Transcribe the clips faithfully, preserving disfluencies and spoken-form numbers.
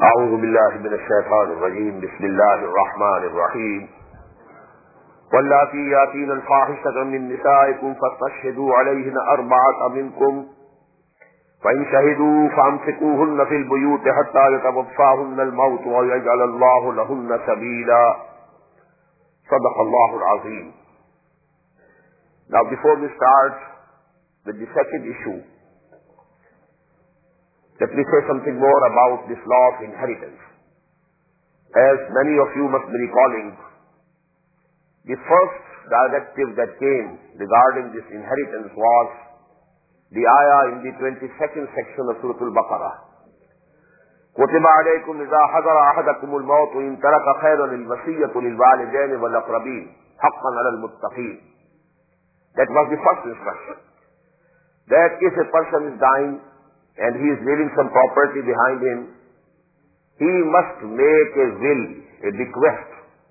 أعوذ بالله من الشيطان الرجيم بسم الله الرحمن الرحيم واللاتي يأتين الفاحشة من نسائكم فاستشهدوا عليهن أربعة منكم فإن شهدوا فأمسكوهن في البيوت حتى يتوفاهن الموت ويجعل الله لهن سبيلا. صدق الله العظيم. Now before we start with the second issue, let me say something more about this law of inheritance. As many of you must be recalling, the first directive that came regarding this inheritance was the ayah in the twenty-second section of Surah Al-Baqarah. كُتِبَ عَلَيْكُمْ إِذَا حَضَرَ أَحَدَكُمُ الْمَوْتُ إِنْ تَرَكَ خَيْرًا الْوَصِيَّةُ لِلْوَالِدَيْنِ وَالْأَقْرَبِينَ حَقًّا عَلَى الْمُتَّقِينَ. That was the first instruction. That if a person is dying and he is leaving some property behind him, he must make a will, a bequest.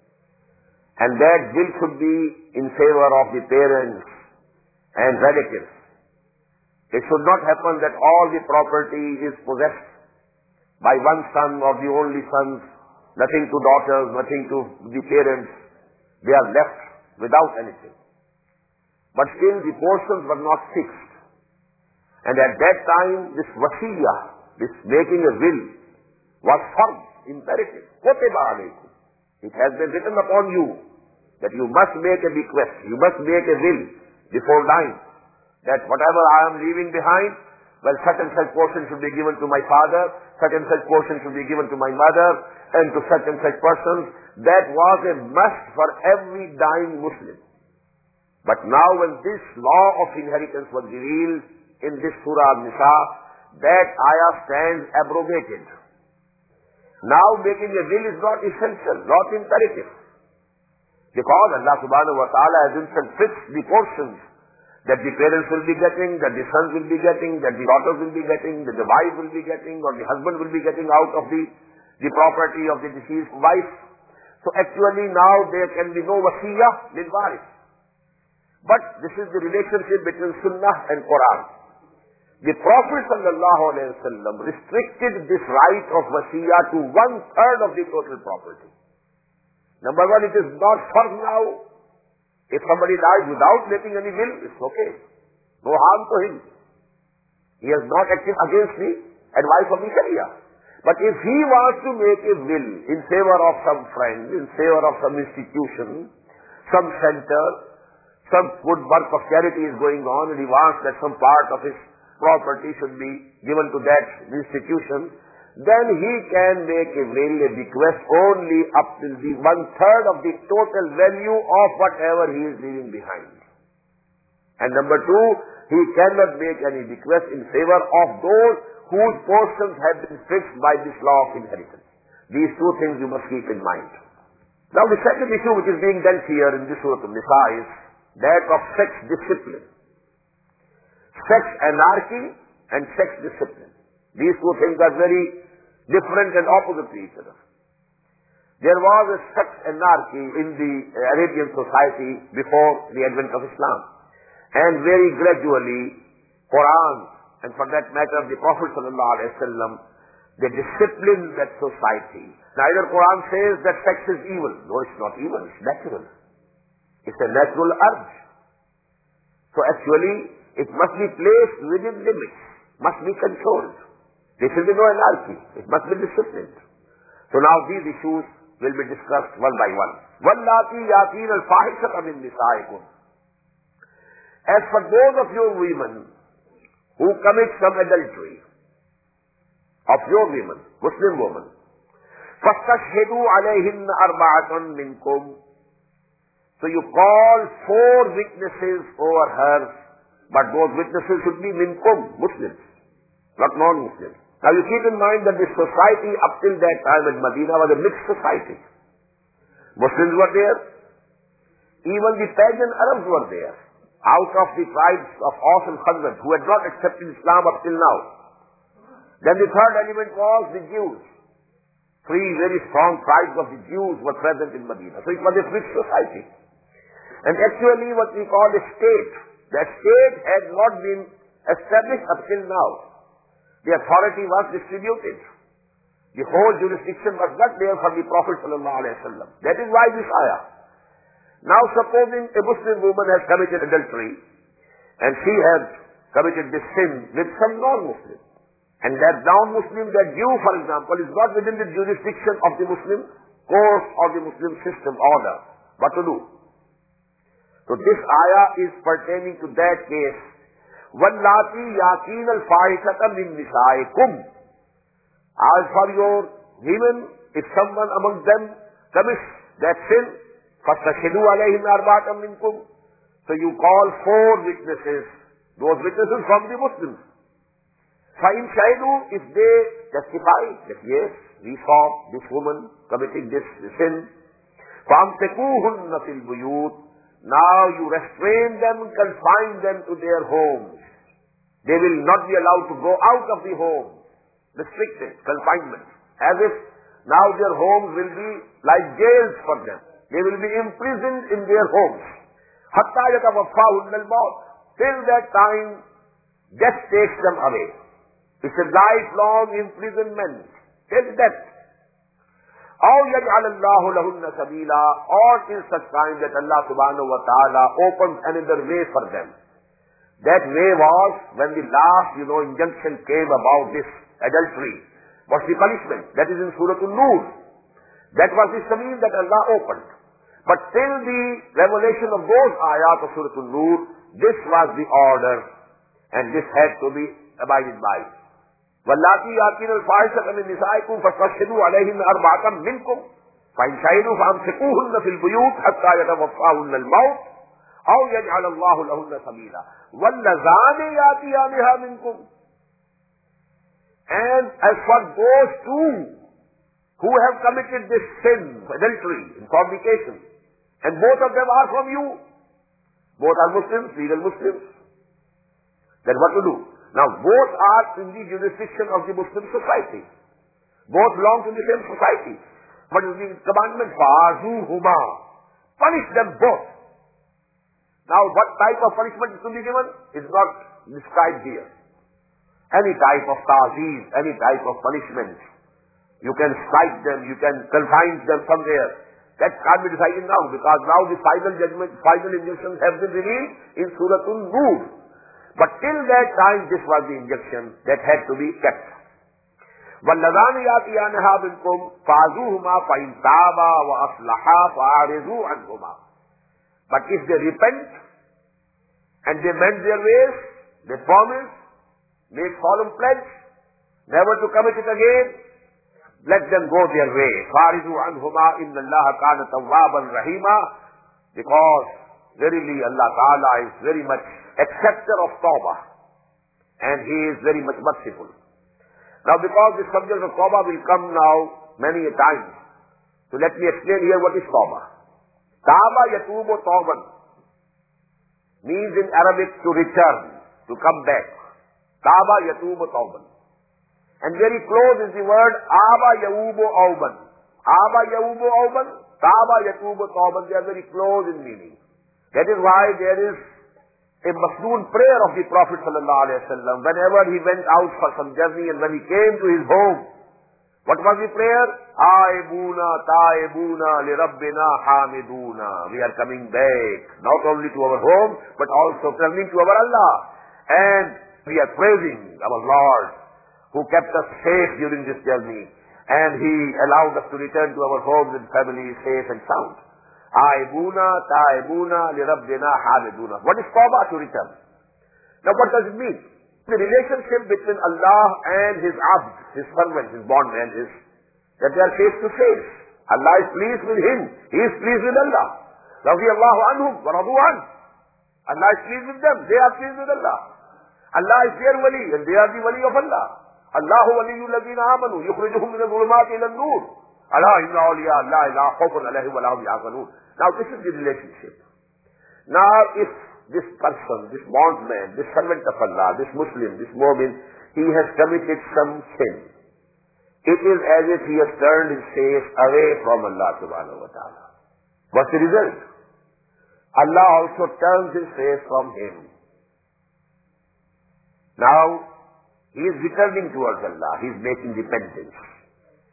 And that will should be in favor of the parents and relatives. It should not happen that all the property is possessed by one son or the only sons, nothing to daughters, nothing to the parents. They are left without anything. But still the portions were not fixed. And at that time, this wasiyah, this making a will, was firm, imperative. Kutiba alaykum. It has been written upon you that you must make a bequest, you must make a will before dying, that whatever I am leaving behind, well, such and such portion should be given to my father, such and such portion should be given to my mother, and to such and such persons. That was a must for every dying Muslim. But now when this law of inheritance was revealed in this Surah Al-Nisa, that ayah stands abrogated. Now making a will is not essential, not imperative. Because Allah subhanahu wa ta'ala has himself fixed the portions that the parents will be getting, that the sons will be getting, that the daughters will be getting, that the wife will be getting, or the husband will be getting out of the, the property of the deceased wife. So actually now there can be no wasiyah lil waris. But this is the relationship between Sunnah and Quran. The Prophet sallallahu alayhi wa sallam restricted this right of wasiyah to one third of the total property. Number one, it is not firm now. If somebody dies without making any will, it's okay. No harm to him. He has not acted against the advice of the Sharia. But if he wants to make a will in favor of some friend, in favor of some institution, some center, some good work of charity is going on, and he wants that some part of his property should be given to that institution, then he can make a will, a bequest only up till the one third of the total value of whatever he is leaving behind. And number two, he cannot make any bequest in favor of those whose portions have been fixed by this law of inheritance. These two things you must keep in mind. Now the second issue which is being dealt here in this Surah Al-Nisa is that of sex discipline. Sex anarchy and sex discipline. These two things are very different and opposite to each other. There was a sex anarchy in the Arabian society before the advent of Islam. And very gradually, Quran, and for that matter the Prophet sallallahu alaihi wasallam, they disciplined that society. Neither Quran says that sex is evil. No, it's not evil, it's natural. It's a natural urge. So actually, it must be placed within limits, must be controlled. There should be no anarchy. It must be disciplined. So now these issues will be discussed one by one. وَاللَّاتِي يَأْتِينَ الْفَاحِشَةَ مِن نِّسَائِكُمْ. As for those of your women who commit some adultery, of your women, Muslim women, فَاسْتَشْهِدُوا عَلَيْهِنَّ أَرْبَعَةً مِّنكُمْ. So you call four witnesses over her, but those witnesses should be minkum, Muslims, not non-Muslims. Now you keep in mind that this society up till that time in Medina was a mixed society. Muslims were there, even the pagan Arabs were there, out of the tribes of Aus and Khazraj, who had not accepted Islam up till now. Then the third element was the Jews. Three very strong tribes of the Jews were present in Medina. So it was a mixed society. And actually what we call a state, that state had not been established up till now. The authority was distributed. The whole jurisdiction was not there for the Prophet sallallahu alaihi wasallam. That is why this ayah. Now supposing a Muslim woman has committed adultery and she has committed this sin with some non-Muslim. And that non-Muslim, that Jew for example, is not within the jurisdiction of the Muslim court or the Muslim system order. What to do? So this ayah is pertaining to that case. وَاللَّاتِي يَأْتِينَ الْفَاحِشَةَ مِن نِّسَائِكُمْ. As for your women, if someone among them commits that sin, فَاسْتَشْهِدُوا عَلَيْهِمْ أَرْبَعَةً مِّنكُمْ. So you call four witnesses, those witnesses from the Muslims. فَإِنْ شَهِدُوا, if they testify that yes, we saw this woman committing this sin, فَأَمْسِكُوهُنَّ فِي الْبُيُوتِ. Now you restrain them, confine them to their homes. They will not be allowed to go out of the home. Restricted, confinement. As if now their homes will be like jails for them. They will be imprisoned in their homes. حَتَّى يَتَوَفَّاهُنَّ الْمَوْتِ. Till that time, death takes them away. It's a lifelong imprisonment. Till death. أَوْ يَجْعَلَ اللَّهُ لَهُنَّ سَبِيلًا. Or till such time that Allah subhanahu wa ta'ala opens another way for them. That way was when the last, you know, injunction came about this adultery. What's the punishment? That is in Surah An-Nur. That was the sabil that Allah opened. But till the revelation of those ayat of Surah An-Nur, this was the order, and this had to be abided by. وَاللَّاتِي يَأْتِينَ الْفَاحِشَةَ مِن نِّسَائِكُمْ فَاسْتَشْهِدُوا عَلَيْهِنَّ أَرْبَعَةً مِّنكُمْ فَإِنْ شَهِدُوا فَأَمْسِكُوهُنَّ فِي الْبُيُوتِ حَتَّى يَتَوَفَّاهُنَّ الْمَوْتُ أَوْ يَجْعَلَ اللَّهُ لَهُنَّ سَبِيلًا وَاللَّذَانِ يَأْتِيَانِهَا مِنكُمْ. And as for those two who have committed this sin, adultery, and fornication, and both of them are from you, both are Muslims, legal Muslims, then what to do? Now both are in the jurisdiction of the Muslim society. Both belong to the same society. What is the commandment? فَعَزُوهُمَا. Punish them both. Now what type of punishment is to be given is not described here. Any type of ta'zeez, any type of punishment. You can strike them, you can confine them somewhere. That can't be decided now, because now the final judgment, final injunctions have been revealed in Surah An-Nur. But till that time, this was the injunction that had to be kept. وَالَّذَانِ يَأْتِيَانِهَا مِنكُمْ فَعَزُوهُمَا فَإِنْ تَابَا وَأَصْلَحَا فَأَعْرِضُوا عَنْهُمَا. But if they repent and they mend their ways, they promise, make solemn pledge, never to commit it again, let them go their way. فَأَعْرِضُوا عَنْهُمَا إِنَّ اللَّهَ كَانَ تَوَّابًا رَحِيمًا. Because verily Allah Ta'ala is very much acceptor of tawbah, and He is very much merciful. Now because the subject of tawbah will come now many a times, so let me explain here what is tawbah. Taba yatubu tawban means in Arabic to return, to come back. Taba yatubu tawban. And very close is the word aba yaubu awban. Aba yaubu awban, taba yatubu tawban. They are very close in meaning. That is why there is a masnoon prayer of the Prophet sallallahu alaihi wasallam whenever he went out for some journey and when he came to his home. What was the prayer? Aibuna taibuna li rabbina hamiduna. We are coming back not only to our home but also turning to our Allah, and we are praising our Lord who kept us safe during this journey, and He allowed us to return to our homes and families safe and sound. Aibuna taibuna li rabbina hamiduna. What is tawbah? To return. Now what does it mean? The relationship between Allah and His abd, His servant, His bondman is that they are face to face. Allah is pleased with him. He is pleased with Allah. Radiyallahu anhum wa radu an. Allah is pleased with them. They are pleased with Allah. Allah is their wali and they are the wali of Allah. Allahu waliyyu alladhina amanu yukhrijuhum min adh-dhulumati ila an-nur. Ala inna awliya Allah la khawfun alayhim wa la hum yahzanun. Now this is the relationship. Now if this person, this bondman, this servant of Allah, this Muslim, this mu'min, he has committed some sin, it is as if he has turned his face away from Allah subhanahu wa ta'ala. What's the result? Allah also turns his face from him. Now, he is returning towards Allah. He is making repentance.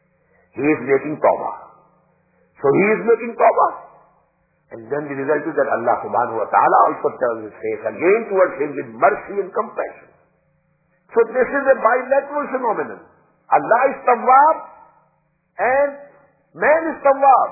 he is making tawbah. So he is making tawbah. And then the result is that Allah subhanahu wa ta'ala also turns his face again towards him with mercy and compassion. So this is a bilateral phenomenon. Allah is tawwab and man is tawwab.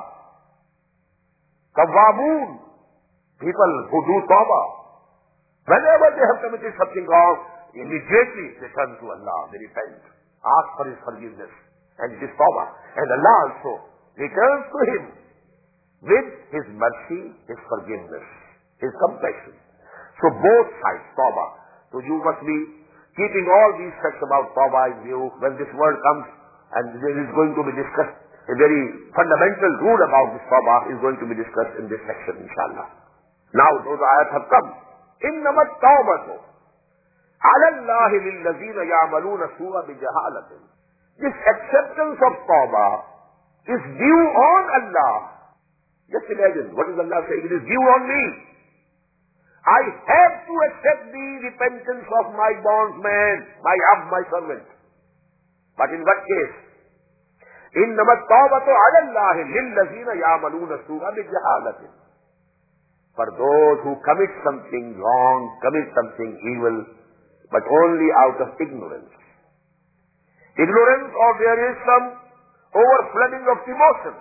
Tawwabun, people who do tawbah. Whenever they have committed something wrong, immediately they turn to Allah, they repent, ask for his forgiveness, and it is tawbah. And Allah also returns to him with his mercy, his forgiveness, his compassion. So both sides, tawbah. So you must be keeping all these facts about tawbah in view when this word comes, and there is going to be discussed, a very fundamental rule about this tawbah is going to be discussed in this section, inshallah. Now those ayat have come. إِنَّمَا التَّوْبَةُ عَلَى اللَّهِ لِلَّذِينَ يَعْمَلُونَ السُّوءَ بِجَهَالَةٍ. This acceptance of tawbah is due on Allah. Just imagine, what is Allah saying? It is due on me. I have to accept the repentance of my bondsman, my abd, my servant. But in what case? إِنَّمَا التَّوْبَةُ عَلَى اللَّهِ لِلَّذِينَ يَعْمَلُونَ السُّوءَ بِجَهَالَةٍ. For those who commit something wrong, commit something evil, but only out of ignorance. Ignorance, or there is some overflooding of emotions.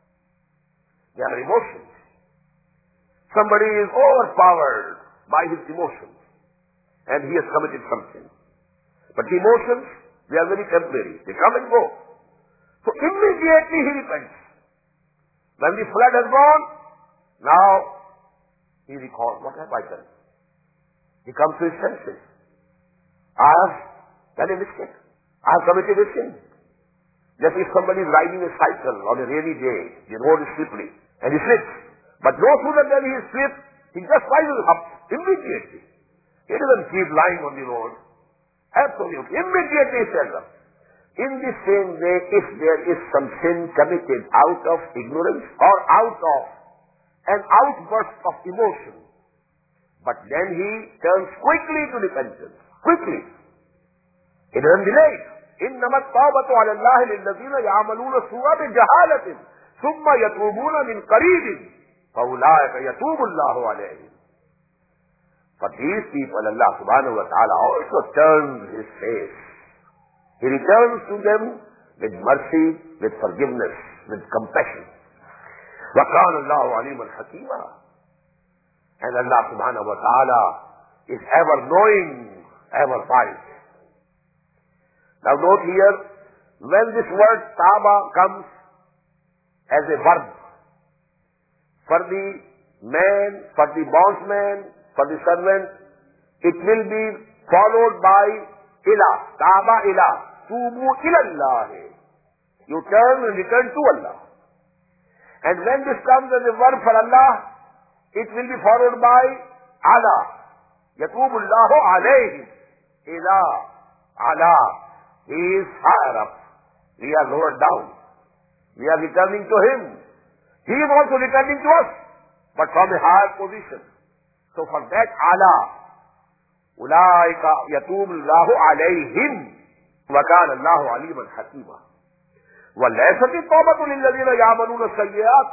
There are emotions. Somebody is overpowered by his emotions, and he has committed something. But the emotions, they are very temporary. They come and go. So immediately he repents. When the flood has gone, now he recalls, what have I done? He comes to his senses. I have done a mistake. I have committed a sin. Just if somebody is riding a cycle on a rainy day, the road is slippery, and he slips. But no sooner than he slips, he just rises up immediately. He doesn't keep lying on the road. Absolutely. Immediately he stands up. In the same way, if there is some sin committed out of ignorance or out of an outburst of emotion, but then he turns quickly to repentance. Quickly. He doesn't delay. إِنَّمَا التَّوْبَةُ عَلَى اللَّهِ لِلَّذِينَ يَعْمَلُونَ السُّوءَ بِجَهَالَةٍ ثُمَّ يَتُوبُونَ مِنْ قَرِيبٍ فَأُولَٰئِكَ يَتُوبُ اللَّهُ عَلَيْهِمْ. For these people, Allah subhanahu wa ta'ala also turns his face. He returns to them with mercy, with forgiveness, with compassion. وَكَانَ اللَّهُ عَلِيمًا حَكِيمًا. And Allah subhanahu wa ta'ala is ever knowing, ever wise. Now note here, when this word taba comes as a verb, for the man, for the bondsman, for the servant, it will be followed by ila, taba ila, tubu ilallah. You turn and return to Allah. And when this comes as a verb for Allah, it will be followed by ala. Yatubu Allahu alayhim. Ila, ala. He is higher up. We are lower down. We are returning to him. He is also returning to us, but from a higher position. So for that ala, ulaika yatubu Allahu alayhim. Wa kana Allahu aliman hakima. وَلَيْسَتِ التَّوْبَةُ لِلَّذِينَ يَعْمَلُونَ السَّيِّئَاتِ.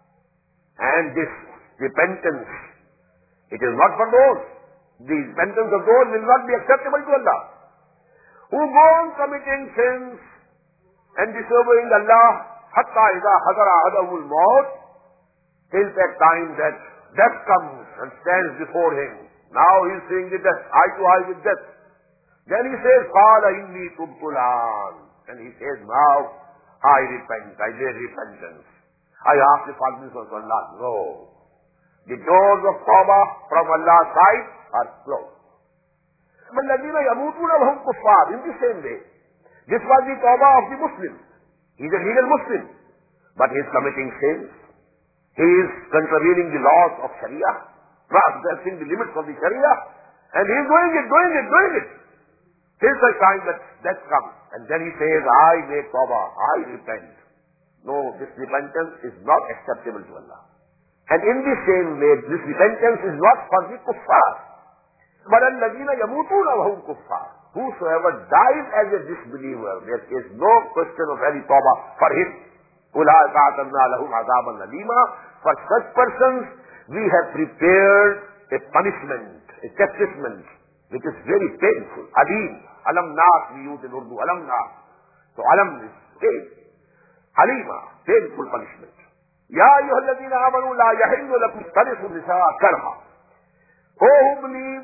And this repentance, it is not for those. The repentance of those will not be acceptable to Allah, who go on committing sins and disobeying Allah, حَتَّى إِذَا حَضَرَ أَحَدَهُمُ الْمَوْتُ, till that time that death comes and stands before him. Now he is seeing the death, eye to eye with death. Then he says, قَالَ إِنِّي تُبْتُ الْآنَ. And he says, now I repent, I bear repentance. I ask the forgiveness of Allah. No. The doors of Tawbah from Allah's side are closed. وَالَّذِينَ يَمُوتُونَ وَهُمْ كُفَّارٌ. In the same way, this was the Tawbah of the Muslim. He is a legal Muslim, but he is committing sins. He is contravening the laws of Sharia, transgressing the limits of the Sharia, and he is doing it, doing it, doing it. Till the time that death comes, and then he says, I make tawbah, I repent. No, this repentance is not acceptable to Allah. And in the same way, this repentance is not for the kuffar. but الَّذِينَ يَمُوتُونَ وَهُمْ كُفَّارٌ. whosoever dies as a disbeliever, there is no question of any tawbah for him. أُولَٰئِكَ أَعْتَدْنَا لَهُمْ عَذَابًا أَلِيمًا. For such persons, we have prepared a punishment, a chastisement, which is very painful. Alim, alam nas we use in Urdu, alam nas. So alam is pain. Alima, painful punishment. Ya ayyuhalladhina amanu la yahillu lakum tarisu nisaa karha. O who believe,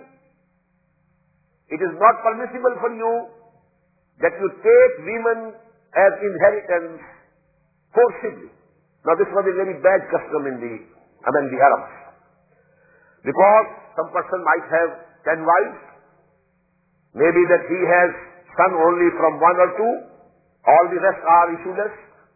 it is not permissible for you that you take women as inheritance forcibly. Now this was a very bad custom in the, among the Arabs. Because some person might have ten wives, maybe that he has son only from one or two, all the rest are issueless.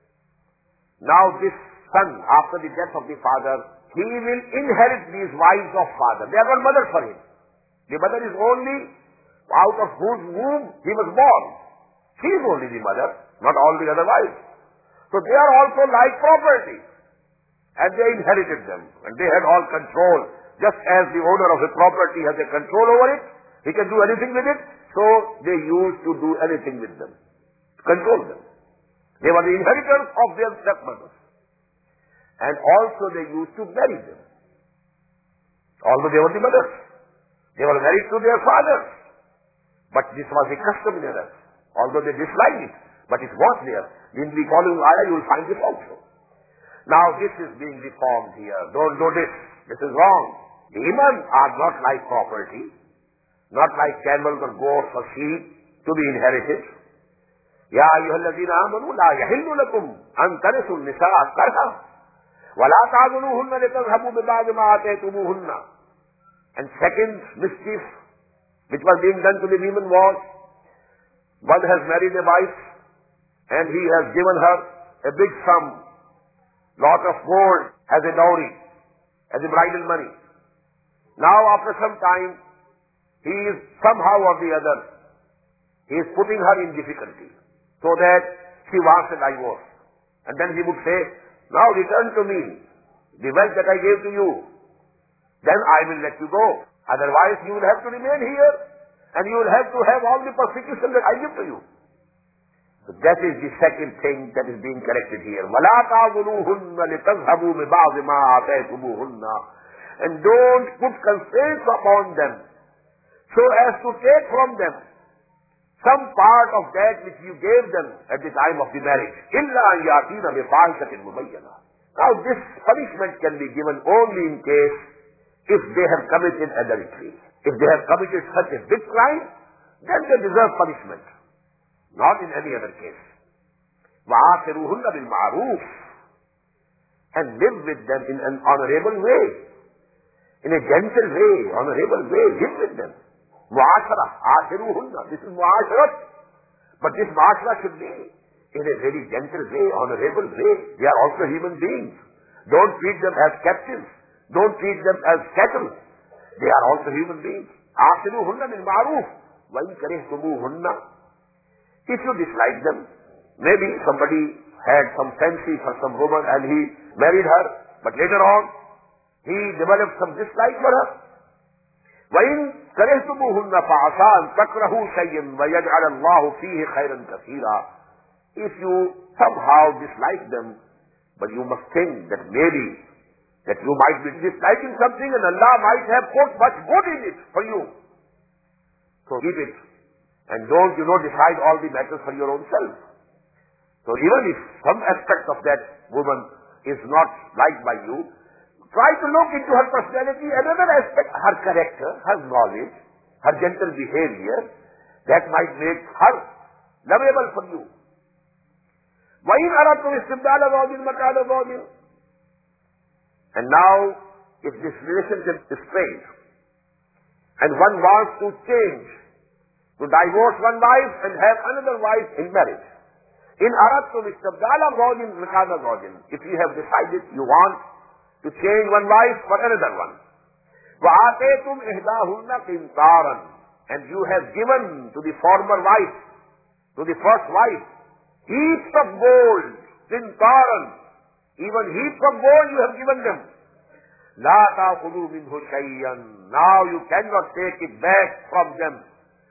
Now this son, after the death of the father, he will inherit these wives of father. They are not mother for him. The mother is only out of whose womb he was born. She is only the mother, not all the other wives. So they are also like property. And they inherited them. And they had all control. Just as the owner of a property has a control over it, he can do anything with it, so they used to do anything with them. Control them. They were the inheritors of their stepmothers. And also they used to marry them. Although they were the mothers. They were married to their fathers. But this was a custom in Arabs. Although they disliked it. But it was there. In the following ayah you will find this also. Now this is being reformed here. Don't do this. This is wrong. The women are not like property. Not like camels or goats or sheep to be inherited. Ya ayyuhalladhina amanu la yahillu lakum an tarisu nisaa karha wa la ta'dhuluhunna litadhhabu bi ba'di ma ataytumuhunna. And second mischief which was being done to the women was, one has married a wife and he has given her a big sum, lot of gold as a dowry, as a bridal money. Now after some time, he is somehow or the other, he is putting her in difficulty, so that she wants a divorce. And then he would say, now return to me the wealth that I gave to you, then I will let you go. Otherwise you will have to remain here, and you will have to have all the persecution that I give to you. So that is the second thing that is being corrected here. وَلَا تَعْضُلُوهُنَّ لِتَذْهَبُوا بِبَعْضِ مَا آتَيْتُمُوهُنَّ. And don't put constraints upon them, so as to take from them some part of that which you gave them at the time of the marriage. إِلَّا أَنْ يَأْتِينَ بِفَاحِشَةٍ مُبَيَّنَةٍ. Now this punishment can be given only in case if they have committed adultery. If they have committed such a big crime, then they deserve punishment. Not in any other case. وَآخِرُهُنَّ بِالْمَعْرُوفِ. And live with them in an honorable way. In a gentle way, honorable way, live with them. Mu'ashara, آخِرُهُنَّ. This is mu'asharat. But this mu'ashara should be in a very gentle way, honorable way. They are also human beings. Don't treat them as captives. Don't treat them as cattle. They are also human beings. آخِرُهُنَّ بِالْمَعْرُوفِ. وَإِنْ كَرِهْتُمُوهُنَّ. If you dislike them, maybe somebody had some fancy for some woman and he married her, but later on he developed some dislike for her. وَإِنْ كَرِهْتُمُوهُنَّ فَعَسَىٰ أَنْ تَكْرَهُوا شَيْئًا وَيَجْعَلَ اللَّهُ فِيهِ خَيْرًا كَثِيرًا. If you somehow dislike them, but you must think that maybe that you might be disliking something and Allah might have put much good in it for you. So keep it. And don't, you know, decide all the matters for your own self. So even if some aspect of that woman is not liked by you, try to look into her personality, another aspect, her character, her knowledge, her gentle behavior, that might make her lovable for you. وَإِنْ أَرَدْتُمْ إِسْتِبْدَالَ زَوْجٍ مَكَانَ زَوْجٍ. And now, if this relationship is strained, and one wants to change, to divorce one wife and have another wife in marriage. In aradtum istabdala zawjin makana zawjin. If you have decided you want to change one wife for another one. Wa ataytum ihdahunna qintaran. And you have given to the former wife, to the first wife, heaps of gold, qintaran. Even heaps of gold you have given them. La ta'khudhu minhu shay'an. Now you cannot take it back from them.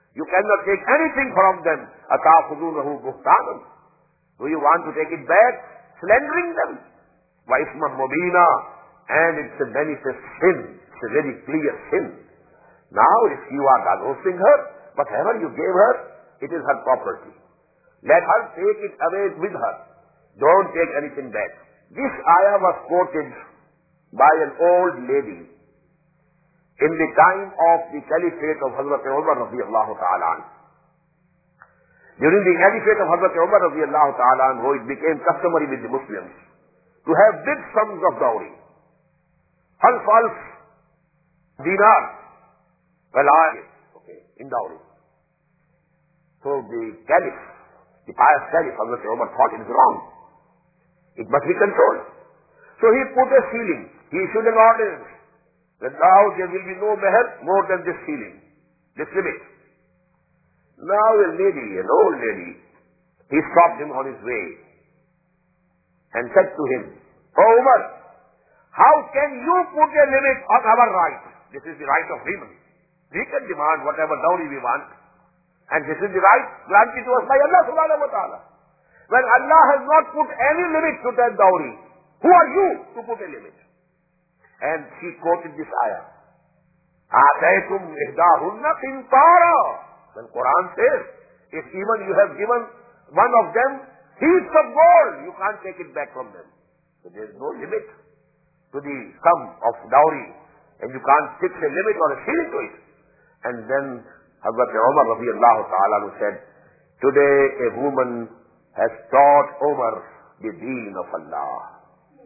You cannot take anything from them. أَتَأْخُذُونَهُ بُهْتَانًا. Do you want to take it back? Slandering them. وَإِثْمًا مُبِينًا. And it's a manifest sin. It's a very clear sin. Now if you are divorcing her, whatever you gave her, it is her property. Let her take it away with her. Don't take anything back. This ayah was quoted by an old lady in the time of the caliphate of Hazrat Umar radiallahu ta'ala anhu. During the caliphate of Hazrat Umar radiallahu ta'ala anhu, it became customary with the Muslims to have big sums of dowry. Alf alf dinar, well, okay, in dowry. So the caliph, the pious caliph Hazrat Umar thought it is wrong. It must be controlled. So he put a ceiling. He issued an ordinance that now there will be no meher more than this ceiling, this limit. Now a lady, an old lady, he stopped him on his way and said to him, "Oh Umar, how can you put a limit on our right? This is the right of women. We can demand whatever dowry we want. And this is the right granted to us by Allah subhanahu wa ta'ala. When Allah has not put any limit to that dowry, who are you to put a limit?" And she quoted this ayah. آتَيْتُمْ إِحْدَاهُنَّ قِنْطَارًا. When Quran says, if even you have given one of them heaps of gold, you can't take it back from them. So there is no limit to the sum of dowry, and you can't fix a limit or a ceiling to it. And then Hazrat Umar radiallahu ta'ala said, today a woman has taught Umar the deen of Allah.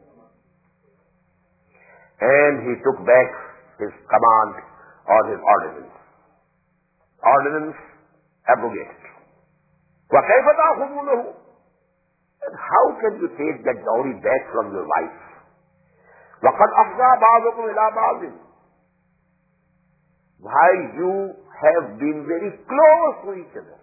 And he took back his command or his ordinance. Ordinance abrogated. وَكَيْفَ تَأْخُذُونَهُ. And how can you take that dowry back from your wife? وَقَدْ أَفْضَى بَعْضُكُمْ إِلَى بَعْضٍ. While you have been very close to each other,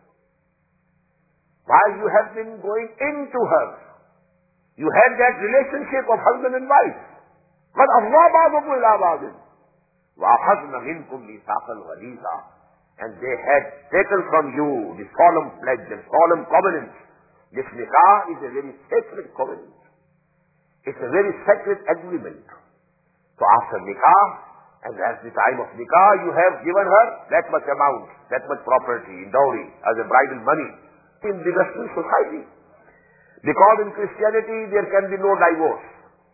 while you have been going into her, you had that relationship of husband and wife. قَدْ أَفْضَى بَعْضُكُمْ إِلَى بَعْضٍ وَأَخَذْنَ مِنْكُمْ مِيثَاقًا غَلِيظًا. And they had taken from you the solemn pledge and solemn covenant. This nikah is a very sacred covenant. It's a very sacred agreement. So after nikah, and at the time of nikah, you have given her that much amount, that much property in dowry as a bridal money in the Western society. Because in Christianity there can be no divorce.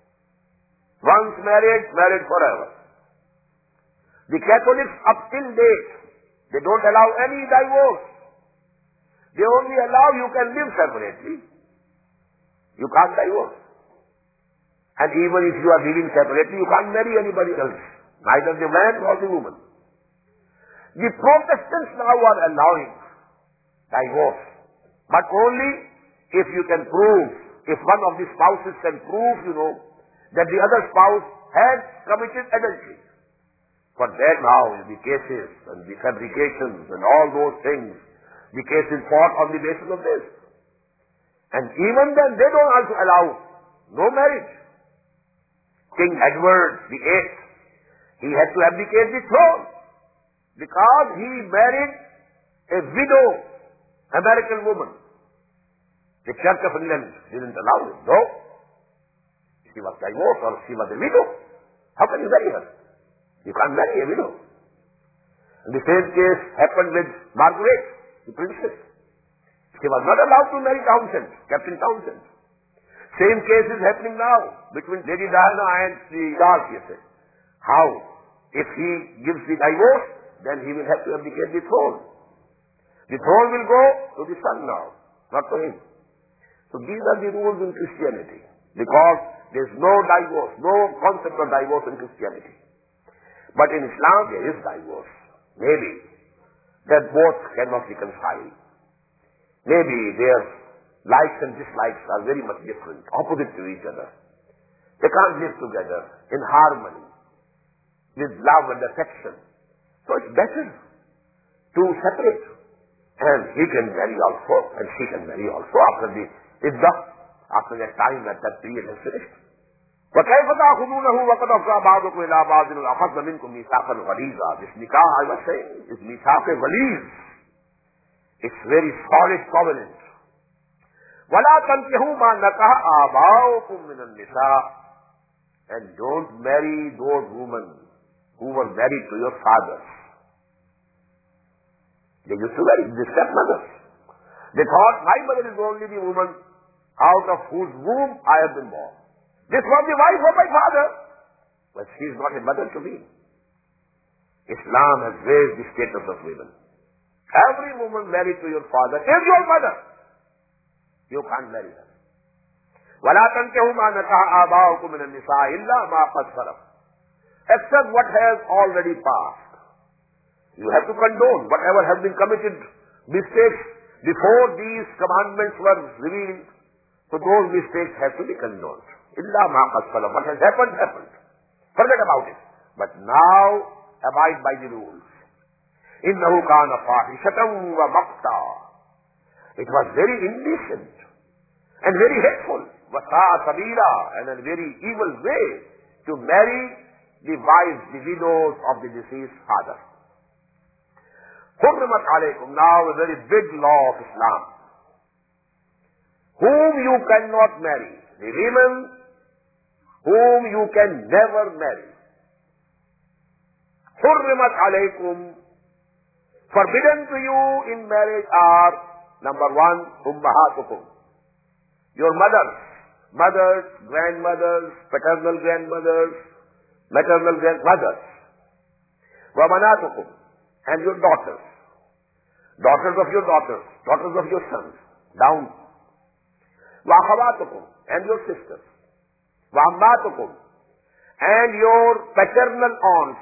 Once married, married forever. The Catholics up till date, they don't allow any divorce. They only allow you can live separately. You can't divorce. And even if you are living separately, you can't marry anybody else. Neither the man nor the woman. The Protestants now are allowing divorce. But only if you can prove, if one of the spouses can prove, you know, that the other spouse had committed adultery. For that now, the cases and the fabrications and all those things, the case is fought on the basis of this. And even then, they don't also allow no marriage. King Edward the eighth, he had to abdicate the throne because he married a widow, American woman. The Church of England didn't allow it. No. She was divorced or she was a widow. How can you marry her? You can't marry a widow. And the same case happened with Margaret, the princess. She was not allowed to marry Townsend, Captain Townsend. Same case is happening now between Lady Diana and the Charles. How? If he gives the divorce, then he will have to abdicate the throne. The throne will go to the son now, not to him. So these are the rules in Christianity. Because there is no divorce, no concept of divorce in Christianity. But in Islam there is divorce. Maybe that both cannot reconcile. Maybe their likes and dislikes are very much different, opposite to each other. They can't live together in harmony, with love and affection. So it's better to separate. And he can marry also, and she can marry also after the iddah, after that time that that period has finished. وَكَيْفَ تَأْخُذُونَهُ وَقَدْ أَفْضَى بَعْضُكُمْ إِلَى بَعْضٍ وَأَخَذْنَ مِنْكُمْ مِيثَاقًا غَلِيظًا. This nikah, I was saying, is mithaq ghaliz. It's very solid covenant. وَلَا تَنْكِحُوا مَا نَكَحَ آبَاؤُكُم مِّنَ النِّسَاءِ. And don't marry those women who were married to your fathers. They used to marry the stepmothers. They thought, my mother is only the woman out of whose womb I have been born. This was the wife of my father, but she is not a mother to me. Islam has raised the status of women. Every woman married to your father is your mother. You can't marry her. وَلَا تَنْكِحُوا مَا نَكَحَ آبَاؤُكُم مِّنَ النِّسَاءِ إِلَّا مَا قَدْ سَلَفَ. Except what has already passed. You have to condone whatever has been committed mistakes before these commandments were revealed. So those mistakes have to be condoned. إِلَّا مَا قَدْ سَلَفَ. What has happened, happened. Forget about it. But now, abide by the rules. إِنَّهُ كَانَ فَاحِشَةً وَمَقْتًا. It was very indecent and very hateful. وَسَاءَ سَبِيلًا. And a very evil way to marry the wives, the widows of the deceased father. حُرِّمَتْ عَلَيْكُمْ. Now a very big law of Islam. Whom you cannot marry. The women whom you can never marry. حُرِّمَتْ عَلَيْكُمْ. Forbidden to you in marriage are, number one, ummahatukum. Your mothers, mothers, grandmothers, paternal grandmothers, maternal grandmothers. Wa banatukum. And your daughters. Daughters of your daughters, daughters of your sons. Down. Wa akhawatukum. And your sisters. Wa ammatukum. And your paternal aunts.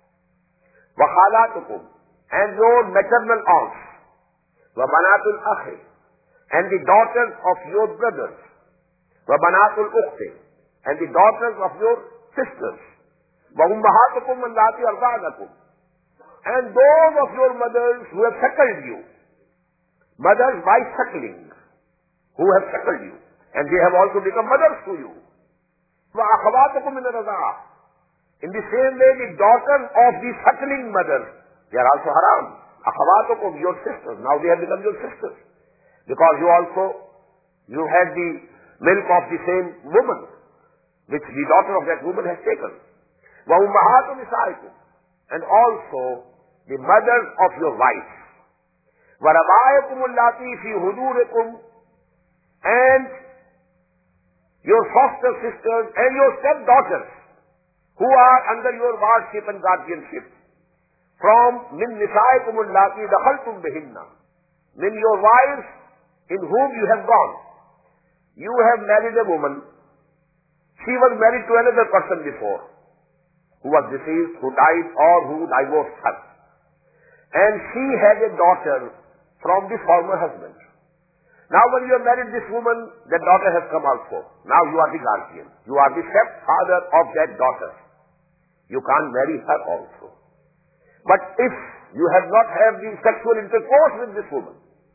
Wa khalatukum. And your maternal aunts. Wa banatul akhi. And the daughters of your brothers. Wa banatul ukhti. And the daughters of your sisters. Wa ummahatukum allati arda'anakum. And those of your mothers who have suckled you. Mothers by suckling. Who have suckled you. And they have also become mothers to you. Wa akhawatukum min ar-radha'a. In the same way, the daughters of the suckling mothers, they are also haram. Akhawatukum, your sisters. Now they have become your sisters. Because you also, you had the milk of the same woman, which the daughter of that woman has taken. Wa ummahatu nisaikum. And also, the mothers of your wives. Wa rabaikum allati fi hudurikum. And your foster sisters and your stepdaughters, who are under your wardship and guardianship. From min nisaikum allati dakhaltum bihinna. Min your wives in whom you have gone. You have married a woman. She was married to another person before, who was deceased, who died, or who divorced her. And she had a daughter from the former husband. Now when you have married this woman, that daughter has come also. Now you are the guardian. You are the stepfather of that daughter. You can't marry her also. But if you have not had the sexual intercourse with this woman,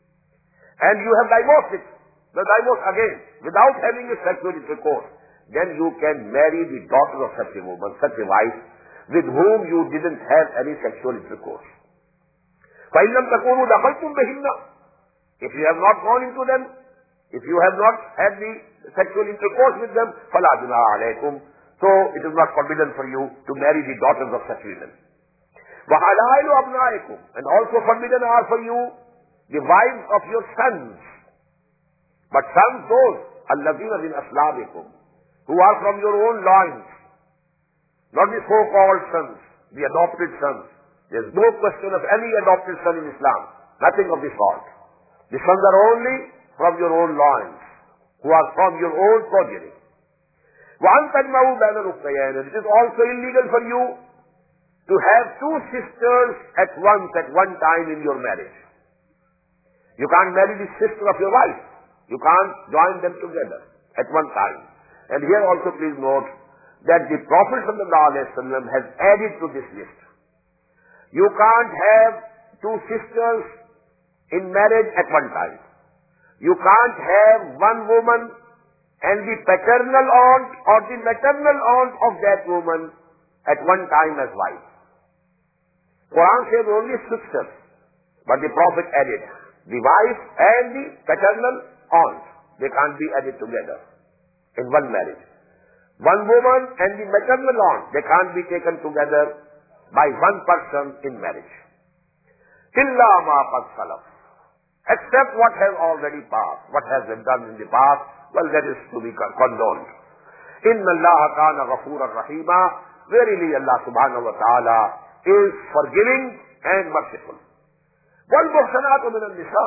and you have divorced it, the divorce again, without having a sexual intercourse, then you can marry the daughter of such a woman, such a wife, with whom you didn't have any sexual intercourse. فَإِن لَمْ تَكُونُوا دَخَلْتُمْ بِهِنَّ. If you have not gone into them, if you have not had the sexual intercourse with them, فَلَا جُنَاحَ عَلَيْكُمْ. So it is not forbidden for you to marry the daughters of such women. وَحَلَائِلُ أَبْنَائِكُمْ. And also forbidden are for you the wives of your sons. But sons those, الَّذِينَ مِنْ أَصْلَابِكُمْ, who are from your own loins. Not the so-called sons, the adopted sons. There is no question of any adopted son in Islam. Nothing of the sort. The sons are only from your own loins, who are from your own progeny. وَأَنْ تَجْمَعُوا بَيْنَ الْأُخْتَيَيْنِ. It is also illegal for you to have two sisters at once, at one time in your marriage. You can't marry the sister of your wife. You can't join them together at one time. And here also please note that the Prophet ﷺ has added to this list. You can't have two sisters in marriage at one time. You can't have one woman and the paternal aunt or the maternal aunt of that woman at one time as wife. Quran says only sisters, but the Prophet added The wife and the paternal aunt, they can't be added together in one marriage. One woman and the maternal aunt, they can't be taken together by one person in marriage. Illa ma qad salaf. Except what has already passed. What has been done in the past, well, that is to be condoned. Inna Allah kana ghafuran rahima. Verily Allah subhanahu wa ta'ala is forgiving and merciful. Wal muhsanatu min an-nisa.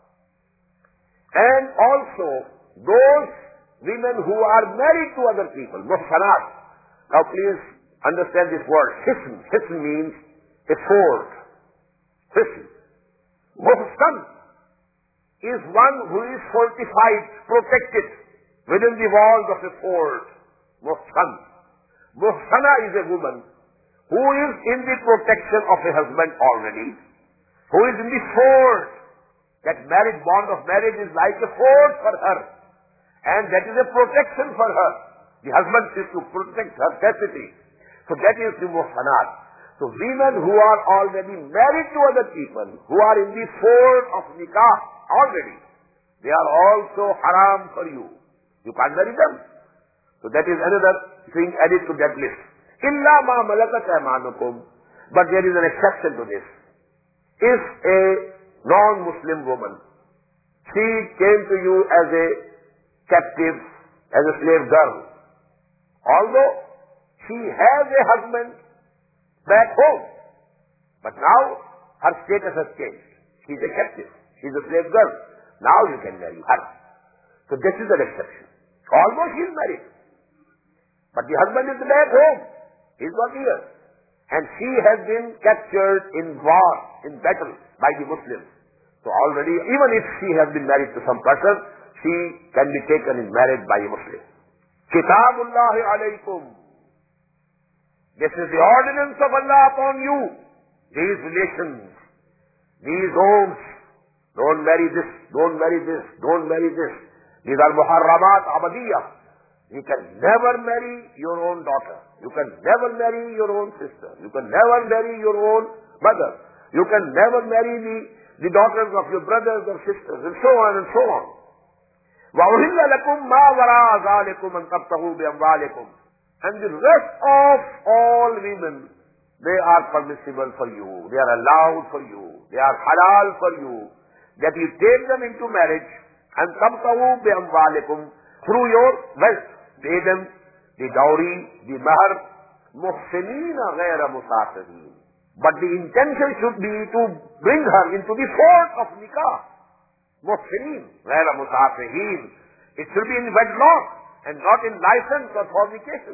And also those women who are married to other people, muhsanat. Now please understand this word, hisn. Hisn means a fort. Hisn. Muhsan is one who is fortified, protected within the walls of a fort. Muhsan. Muhsana is a woman who is in the protection of a husband already, who is in the fort. That marriage bond of marriage is like a fort for her. And that is a protection for her. The husband is to protect her chastity. So that is the muhsanat. So women who are already married to other people, who are in the fort of nikah already, they are also haram for you. You can't marry them. So that is another thing added to that list. Illa ma malakat aymanukum. But there is an exception to this. If a non-Muslim woman, she came to you as a captive, as a slave girl, although she has a husband back home, but now her status has changed. She is a captive. She is a slave girl. Now you can marry her. So this is an exception. Although she is married, but the husband is back home. He is not here. And she has been captured in war, in battle by the Muslims. So already, even if she has been married to some person, she can be taken in marriage by a Muslim. Kitabullahi alaykum. This is the ordinance of Allah upon you. These relations, these homes, don't marry this, don't marry this, don't marry this. These are muharramat abadiyah. You can never marry your own daughter. You can never marry your own sister. You can never marry your own mother. You can never marry the, the daughters of your brothers or sisters, and so on and so on. وَأُحِلَّ لَكُمْ مَا وَرَاءَ ذَلِكُمْ أَنْ تَبْتَغُوا بِأَمْوَالِكُمْ. And the rest of all women, they are permissible for you. They are allowed for you. They are halal for you. That you take them into marriage and تَبْتَغُوا بِأَمْوَالِكُمْ through your wealth. Pay them the dowry, the mahr, مُحْسِنِينَ غَيْرَ مُسَافِرِينَ. But the intention should be to bring her into the fort of nikah. مُحْسِنِينَ غَيْرَ مُسَافِرِينَ. It should be in wedlock and not in license or fornication.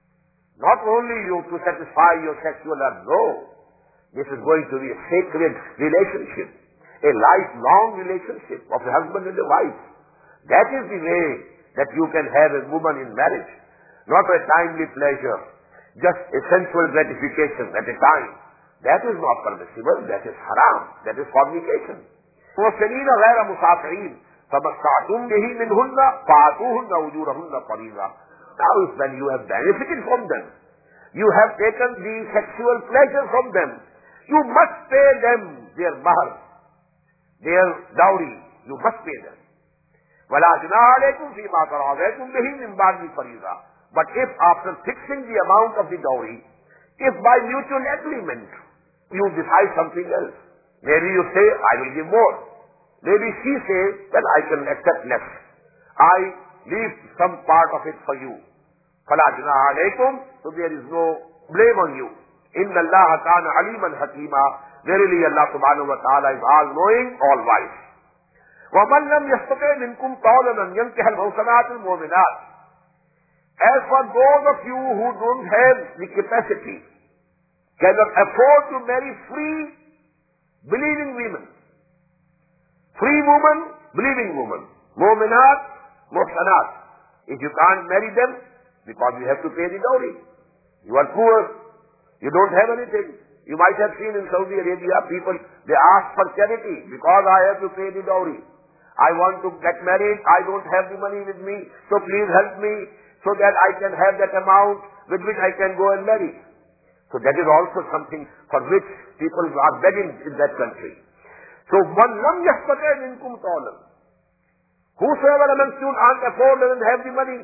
Not only you to satisfy your sexual urge, no. This is going to be a sacred relationship, a lifelong relationship of a husband and a wife. That is the way that you can have a woman in marriage. Not a timely pleasure, just a sensual gratification at a time. That is not permissible. That is haram. That is fornication. مُحْسِنِينَ غَيْرَ مُسَافِرِينَ فَمَسْتَعْتُمْ بِهِ مِنْهُنَّ فَآتُوهُنَّ أُجُورَهُنَّ فَرِيضَةً. Now if when you have benefited from them, you have taken the sexual pleasure from them, you must pay them their mahr, their dowry. You must pay them. وَلَا جُنَاحَ عَلَيْكُمْ فِيمَا تَرَاضَيْتُمْ بِهِ مِنْ بَعْدِ الْفَرِيضَةِ. But if after fixing the amount of the dowry, if by mutual agreement you decide something else, maybe you say, I will give more. Maybe she says, well, I can accept less. I leave some part of it for you. فَلَا جُنَاحَ عَلَيْكُمْ. So there is no blame on you. إِنَّ اللَّهَ كَانَ عَلِيمًا حَكِيمًا. Verily Allah subhanahu wa ta'ala is all-knowing, all-wise. وَمَنْ لَمْ يَسْتَطِعْ مِنْكُمْ طَوْلًا أَنْ يَنْكِحَ الْمُحْصَنَاتِ الْمُؤْمِنَاتِ. As for those of you who don't have the capacity, cannot afford to marry free, believing women. Free woman, believing woman. Mu'minat, muhsanat. If you can't marry them, because you have to pay the dowry. You are poor. You don't have anything. You might have seen in Saudi Arabia, people, they ask for charity because I have to pay the dowry. I want to get married. I don't have the money with me. So please help me so that I can have that amount with which I can go and marry. So that is also something for which people are begging in that country. So, man lam yastati minkum tawlan. Whosoever amongst you can't afford, doesn't have the money,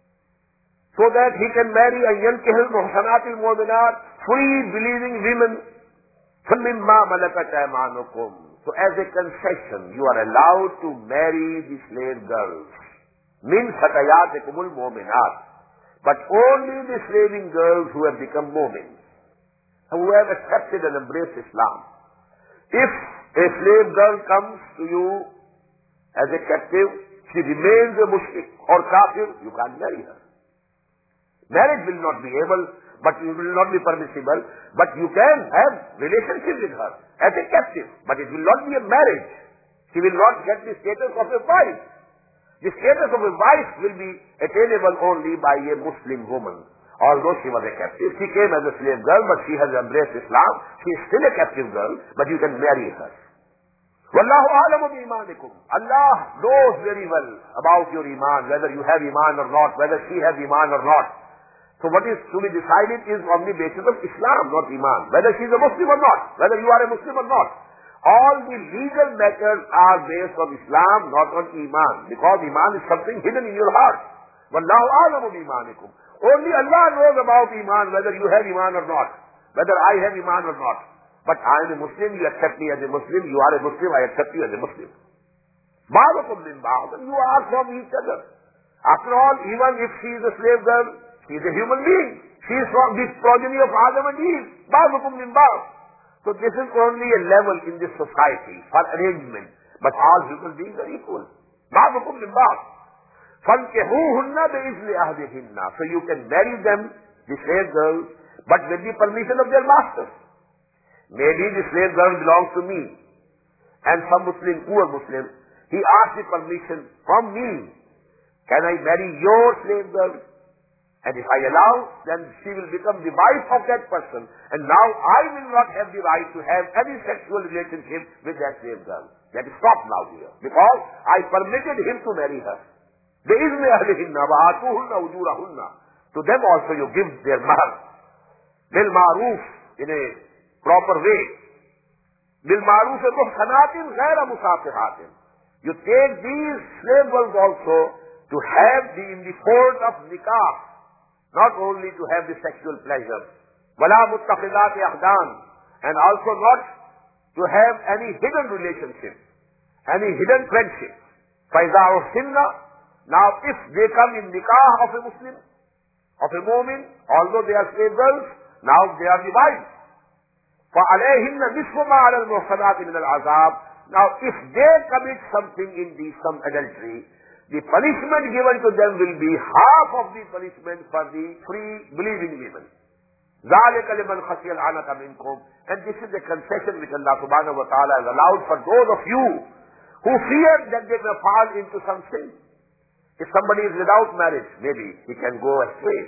so that he can marry a yankihil muhsanatil mu'minat, free believing women, فَمِمَّا مَلَكَتْ أَيْمَانُكُمْ. So as a concession, you are allowed to marry the slave girls. Min fatayatikumul mu'minat. But only the slaving girls who have become mu'min, who have accepted and embraced Islam. If a slave girl comes to you as a captive, she remains a mushrik or kafir, you can't marry her. Marriage will not be able, but it will not be permissible, but you can have relationship with her as a captive, but it will not be a marriage. She will not get the status of a wife. The status of a wife will be attainable only by a Muslim woman. Although she was a captive, she came as a slave girl, but she has embraced Islam. She is still a captive girl, but you can marry her. Wallahu a'lamu bi imanikum. Allah knows very well about your iman, whether you have iman or not, whether she has iman or not. So what is to be decided is on the basis of Islam, not iman. Whether she is a Muslim or not, whether you are a Muslim or not. All the legal matters are based on Islam, not on iman, because iman is something hidden in your heart. Wallahu a'lamu bi imanikum. Only Allah knows about iman, whether you have iman or not, whether I have iman or not. But I am a Muslim, you accept me as a Muslim, you are a Muslim, I accept you as a Muslim. Ba'dukum min ba'd, you are from each other. After all, even if she is a slave girl, she is a human being. She is from the progeny of Adam and Eve. Ba'dukum min ba'd. So this is only a level in this society for arrangement. But all human beings are equal. Ba'dukum min ba'd. فَانْكِحُوهُنَّ بِإِذْنِ أَهْلِهِنَّ. So you can marry them, the slave girls, but with the permission of their masters. Maybe the slave girl belongs to me, and some Muslim, poor Muslim, he asked the permission from me. Can I marry your slave girl? And if I allow, then she will become the wife of that person. And now I will not have the right to have any sexual relationship with that slave girl. That is stopped now here. Because I permitted him to marry her. بِإِذْنِ أَهْلِهِنَّ وَآتُوهُنَّ أُجُورَهُنَّ. To them also you give their mahar. بِالْمَعْرُوفِ, in a proper way. بِالْمَعْرُوفِ مُحْسَنَاتٍ غَيْرَ مُسَافِحَاتٍ. You take these slave girls also to have the, in the fold of nikah, not only to have the sexual pleasure, وَلَا مُتَّخِذَاتِ أَخْدَانٍ, and also not to have any hidden relationship, any hidden friendship. فَإِذَا أُحْسِنَّ. Now if they come in nikah of a Muslim, of a mu'min, although they are slave girls, now they are the wives. فَعَلَيْهِنَّ نِصْفُ مَا عَلَى الْمُحْصَنَاتِ مِنَ الْعَذَابِ. Now if they commit something in the, some adultery, the punishment given to them will be half of the punishment for the free believing women. ذَلِكَ لِمَنْ خَشِيَ الْعَنَةَ مِنْكُمْ. And this is the concession which Allah subhanahu wa ta'ala has allowed for those of you who fear that they may fall into some sin. If somebody is without marriage, maybe he can go astray.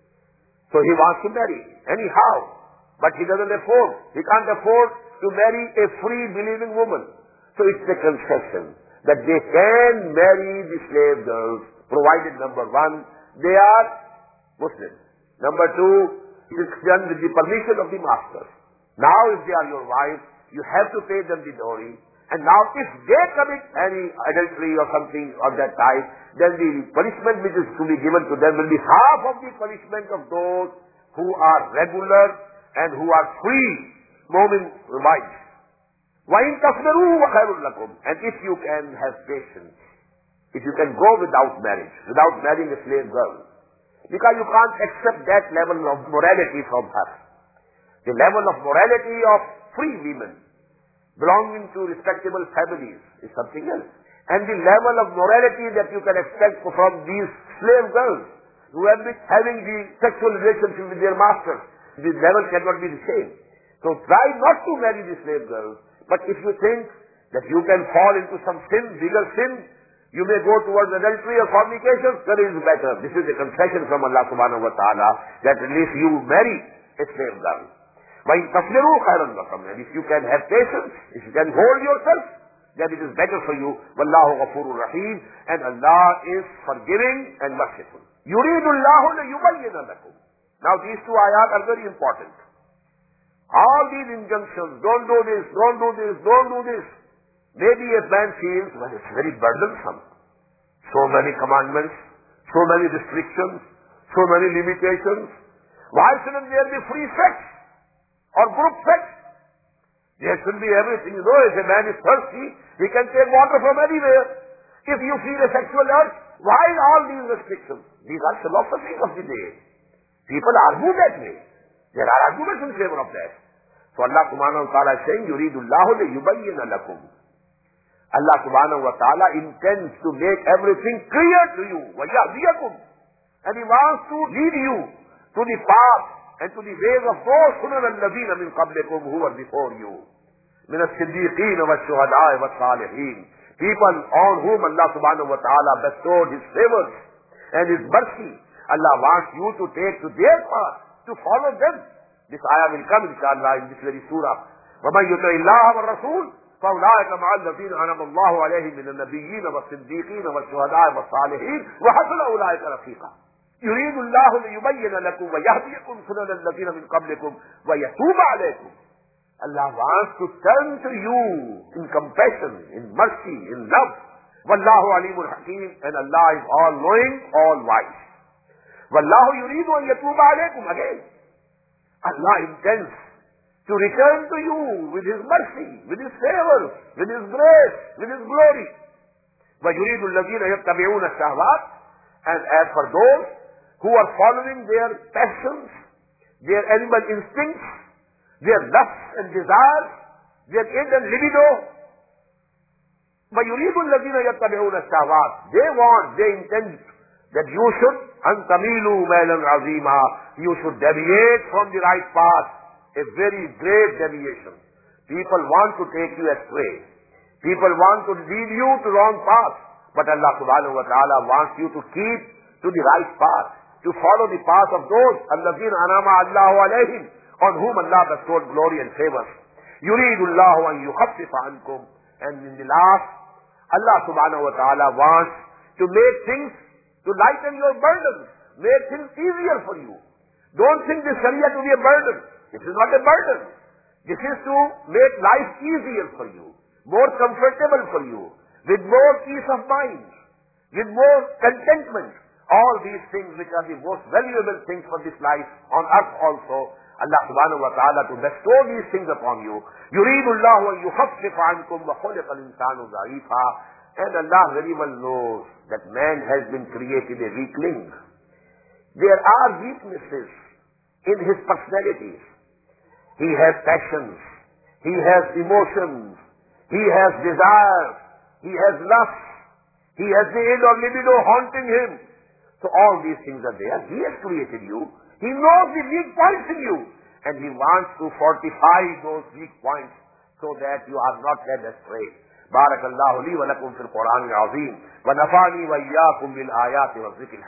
So he wants to marry anyhow, but he doesn't afford. He can't afford to marry a free believing woman. So it's the concession that they can marry the slave girls, provided number one, they are Muslims. Number two, it is done with the permission of the masters. Now if they are your wives, you have to pay them the dowry. And now if they commit any adultery or something of that type, then the punishment which is to be given to them will be half of the punishment of those who are regular and who are free, mu'min wives. وَإِن تَصْبِرُوا وَخَيْرٌ لَكُمْ. And if you can have patience, if you can go without marriage, without marrying a slave girl, because you can't accept that level of morality from her. The level of morality of free women, belonging to respectable families, is something else. And the level of morality that you can expect from these slave girls who have been having the sexual relationship with their masters, the level cannot be the same. So try not to marry the slave girls. But if you think that you can fall into some sin, bigger sin, you may go towards adultery or fornication, that is better. This is a concession from Allah subhanahu wa ta'ala, that at least you marry a slave girl. وَإِن تَصْبِرُوا خَيْرًا لَكُمْ. And if you can have patience, if you can hold yourself, then it is better for you. وَاللَّهُ غَفُورٌ رَحِيمٌ. And Allah is forgiving and merciful. يُرِيدُ اللَّهُ لِيُبَيِّنَ لَكُمْ. Now these two ayat are very important. All these injunctions, don't do this, don't do this, don't do this, Maybe a man feels, well, it's very burdensome. So many commandments, so many restrictions, so many limitations. Why shouldn't there be free sex or group sex? There should be everything. You know, if a man is thirsty, he can take water from anywhere. If you feel a sexual urge, why all these restrictions? These are philosophies of the day. People argue that way. There are arguments in favor of that. So Allah subhanahu wa ta'ala is saying, يُرِيدُ اللَّهُ لِيُبَيِّنَ لَكُمْ. Allah subhanahu wa ta'ala intends to make everything clear to you. وَيَهْدِيَكُمْ. And He wants to lead you to the path and to the ways of those سُنَنَ الَّذِينَ مِنْ قَبْلِكُمْ who were before you. مِنَ الصِّدِّيقِينَ وَالشُّهَدَاءِ وَالصَّالِحِينَ. People on whom Allah subhanahu wa ta'ala bestowed His favors and His mercy. Allah wants you to take to their path, to follow them. This ayah will come inshallah in this very surah. وَمَنْ يُطِعِ اللَّهَ وَالرَّسُولَ فَأُولَٰئِكَ مَعَ الَّذِينَ أَنْعَمَ اللَّهُ عَلَيْهِمْ مِنَ النَّبِيِّينَ وَالصِّدِّيقِينَ وَالشُّهَدَاءِ وَالصَّالِحِينَ وَحَسُنَ أُولَٰئِكَ رَفِيقًا. يُرِيدُ اللَّهُ لِيُبَيِّنَ لَكُمْ وَيَهْدِيَكُمْ سُنَنَ الَّذِينَ مِنْ قَبْلِكُمْ وَيَتُوبَ عَلَيْكُمْ. Allah wants to turn to you in compassion, in mercy, in love. وَاللَّهُ عَلِيمٌ حَكِيمٌ. And Allah is all-knowing, all-wise. وَاللَّهُ يُرِيدُ أَن يَتُوبَ عَلَيْكُمْ. Again, Allah intends to return to you with His mercy, with His favor, with His grace, with His glory. وَيُرِيدُ الَّذِينَ يَتَّبِعُونَ الشَّهَوَاتِ. And as for those who are following their passions, their animal instincts, their lusts and desires, their id and libido, وَيُرِيدُ الَّذِينَ يَتَّبِعُونَ الشَّهَوَاتِ. They want, they intend that you should أَن تَمِيلُوا مَيْلًا عَظِيمًا. You should deviate from the right path, a very great deviation. People want to take you astray. People want to lead you to wrong path. But Allah subhanahu wa ta'ala wants you to keep to the right path, to follow the path of those الَّذِينَ أَنْعَمَ اللَّهُ عَلَيْهِمْ, on whom Allah bestowed glory and favors. يُرِيدُ اللَّهُ أَن يُخَفِّفَ عَنْكُمْ. And in the last, Allah subhanahu wa ta'ala wants to make things, to lighten your burdens, make things easier for you. Don't think this Sharia to be a burden. This is not a burden. This is to make life easier for you, more comfortable for you, with more peace of mind, with more contentment. All these things which are the most valuable things for this life on earth also, Allah subhanahu wa ta'ala to bestow these things upon you. يُرِيدُ اللَّهُ أَن يُخَفِّفَ عَنْكُمْ وَخُلِقَ الْإِنسَانُ ضَعِيفًا. And Allah very well knows that man has been created a weakling. There are weaknesses in his personalities. He has passions. He has emotions. He has desires. He has lust. He has the id or libido haunting him. So all these things are there. He has created you. He knows the weak points in you. And He wants to fortify those weak points so that you are not led astray. بارك الله لي ولكم في القرآن العظيم ونفعني وإياكم بالآيات والذكر